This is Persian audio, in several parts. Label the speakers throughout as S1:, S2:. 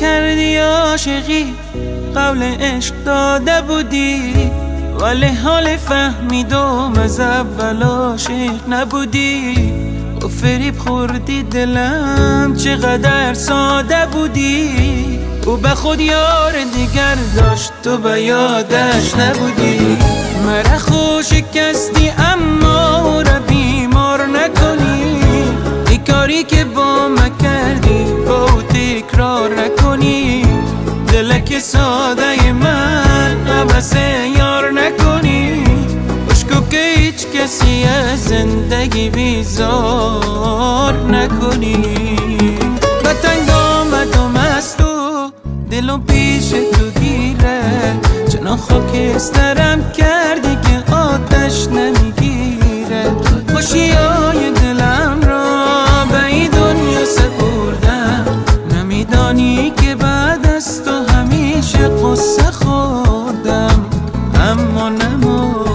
S1: کردی عاشقی، قول عشق داده بودی، ولی حال فهمیدم از اول عاشق نبودی. و فریب خوردی دلم، چقدر ساده بودی. او به خود یار دیگر داشت، تو به یادش نبودی. مرا خوش شکستی اما او را بیمار نکنی. ای کاری که با من کردی با او تکرار نکنی. دلک ساده من عباس یار نکنی. بشکو که هیچ کسی از زندگی بیزار نکنی. به تنگ آمدم از تو، دلم پیش تو گیره. چنان خاکسترم کردی که آتش نمیگیره. خوشیای دلم را به این دنیا سپردم. نمیدانی که بعد از تو همیشه قصه خوردم، اما نمردم.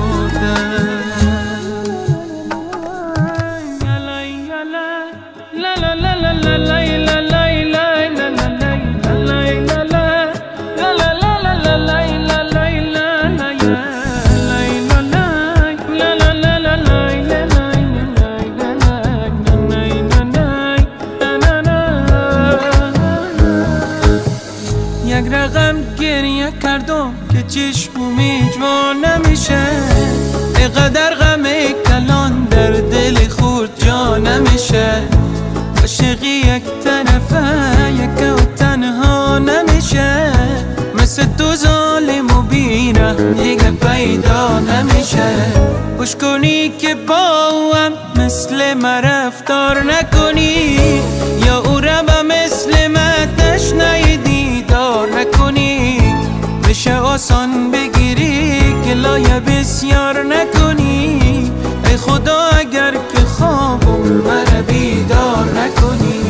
S1: یک رقم گریه کردم که چشمم جوان نمیشه. اینقدر غم کلان در دل خورد جا نمیشه. عاشقی یک طرفه یک و تنها نمیشه. مثل تو ظالم و بیره دیگه پیدا نمیشه. خوش کنی که با هم مثل من رفتار نکنی، یا او را به مثل من تشنه دیدار نکنی. بشه آسان بگیری که لایه بسیار نکنی. ای خدا اگر که خوابم مرا بیدار نکنی.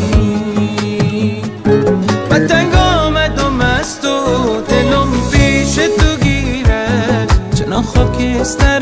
S1: به تنگ آمدم از تو، دلم پیش تو گیره. چنان خاکستر